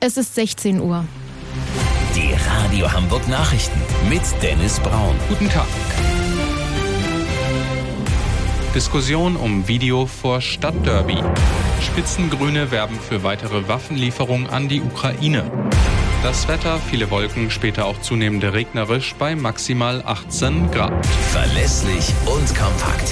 Es ist 16 Uhr. Die Radio Hamburg Nachrichten mit Dennis Braun. Guten Tag. Diskussion um Video vor Stadtderby. Spitzengrüne werben für weitere Waffenlieferungen an die Ukraine. Das Wetter, viele Wolken, später auch zunehmend regnerisch bei maximal 18 Grad. Verlässlich und kompakt.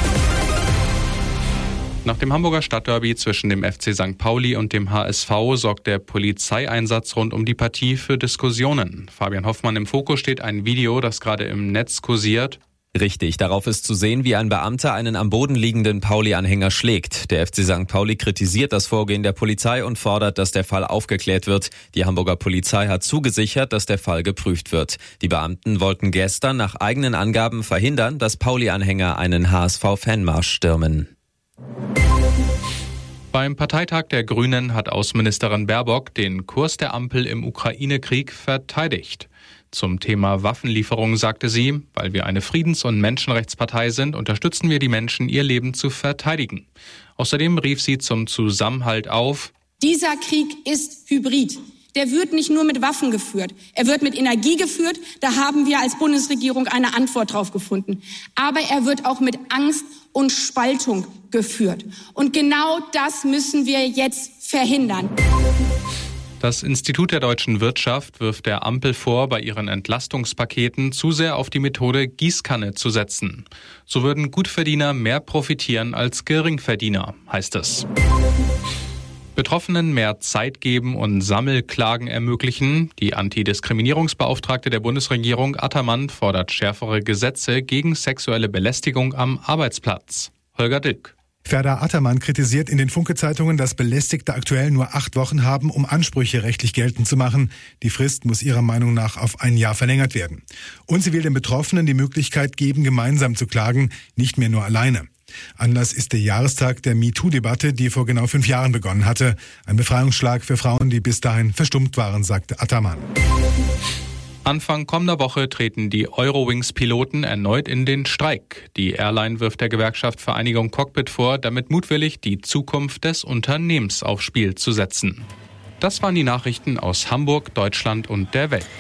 Nach dem Hamburger Stadtderby zwischen dem FC St. Pauli und dem HSV sorgt der Polizeieinsatz rund um die Partie für Diskussionen. Fabian Hoffmann, im Fokus steht ein Video, das gerade im Netz kursiert. Richtig, darauf ist zu sehen, wie ein Beamter einen am Boden liegenden Pauli-Anhänger schlägt. Der FC St. Pauli kritisiert das Vorgehen der Polizei und fordert, dass der Fall aufgeklärt wird. Die Hamburger Polizei hat zugesichert, dass der Fall geprüft wird. Die Beamten wollten gestern nach eigenen Angaben verhindern, dass Pauli-Anhänger einen HSV-Fanmarsch stürmen. Beim Parteitag der Grünen hat Außenministerin Baerbock den Kurs der Ampel im Ukraine-Krieg verteidigt. Zum Thema Waffenlieferung sagte sie, weil wir eine Friedens- und Menschenrechtspartei sind, unterstützen wir die Menschen, ihr Leben zu verteidigen. Außerdem rief sie zum Zusammenhalt auf. Dieser Krieg ist hybrid. Der wird nicht nur mit Waffen geführt, er wird mit Energie geführt. Da haben wir als Bundesregierung eine Antwort drauf gefunden. Aber er wird auch mit Angst und Spaltung geführt. Und genau das müssen wir jetzt verhindern. Das Institut der deutschen Wirtschaft wirft der Ampel vor, bei ihren Entlastungspaketen zu sehr auf die Methode Gießkanne zu setzen. So würden Gutverdiener mehr profitieren als Geringverdiener, heißt es. Betroffenen mehr Zeit geben und Sammelklagen ermöglichen. Die Antidiskriminierungsbeauftragte der Bundesregierung Attermann fordert schärfere Gesetze gegen sexuelle Belästigung am Arbeitsplatz. Holger Dilk. Ferda Attermann kritisiert in den Funke-Zeitungen, dass Belästigte aktuell nur 8 Wochen haben, um Ansprüche rechtlich geltend zu machen. Die Frist muss ihrer Meinung nach auf 1 Jahr verlängert werden. Und sie will den Betroffenen die Möglichkeit geben, gemeinsam zu klagen, nicht mehr nur alleine. Anlass ist der Jahrestag der MeToo-Debatte, die vor genau 5 Jahren begonnen hatte. Ein Befreiungsschlag für Frauen, die bis dahin verstummt waren, sagte Attermann. Anfang kommender Woche treten die Eurowings-Piloten erneut in den Streik. Die Airline wirft der Gewerkschaft Vereinigung Cockpit vor, damit mutwillig die Zukunft des Unternehmens aufs Spiel zu setzen. Das waren die Nachrichten aus Hamburg, Deutschland und der Welt.